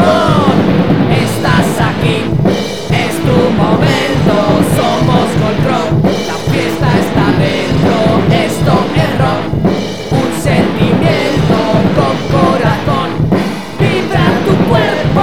corazón. Estás aquí, es tu momento, somos Gold Rock. La fiesta está dentro, esto es rock. Un sentimiento con corazón, vibra tu cuerpo.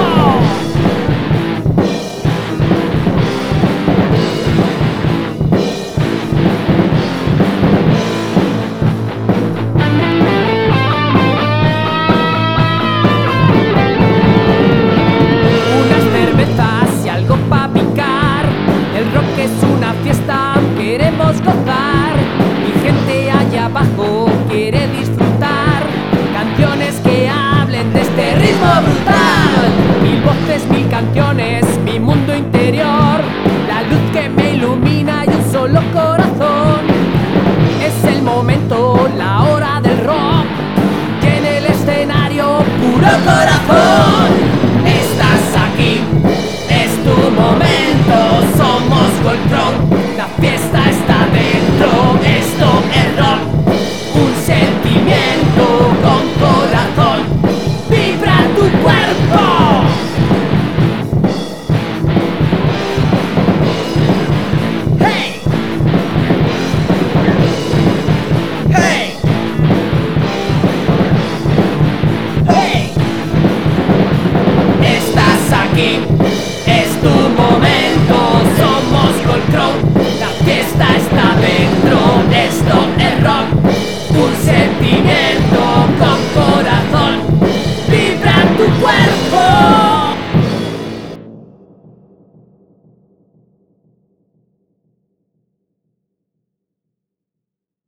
Unas cervezas y algo pa' picar. El rock es una fiesta, queremos gozar. Mi gente allá abajo quiere disfrutar. Canciones que hablen de este ritmo brutal. Mil voces, mil canciones, mi mundo interior. La luz que me ilumina y un solo corazón. Es el momento, la hora del rock. Y en el escenario, puro corazón. Estás aquí, es tu momento, somos Gold Rock. La fiesta está dentro, esto es rock. Un sentimiento con corazón, vibra tu cuerpo. Hey, hey, hey. Estás aquí, es tu momento, somos Gold Rock. La fiesta está dentro, esto es rock. Un sentimiento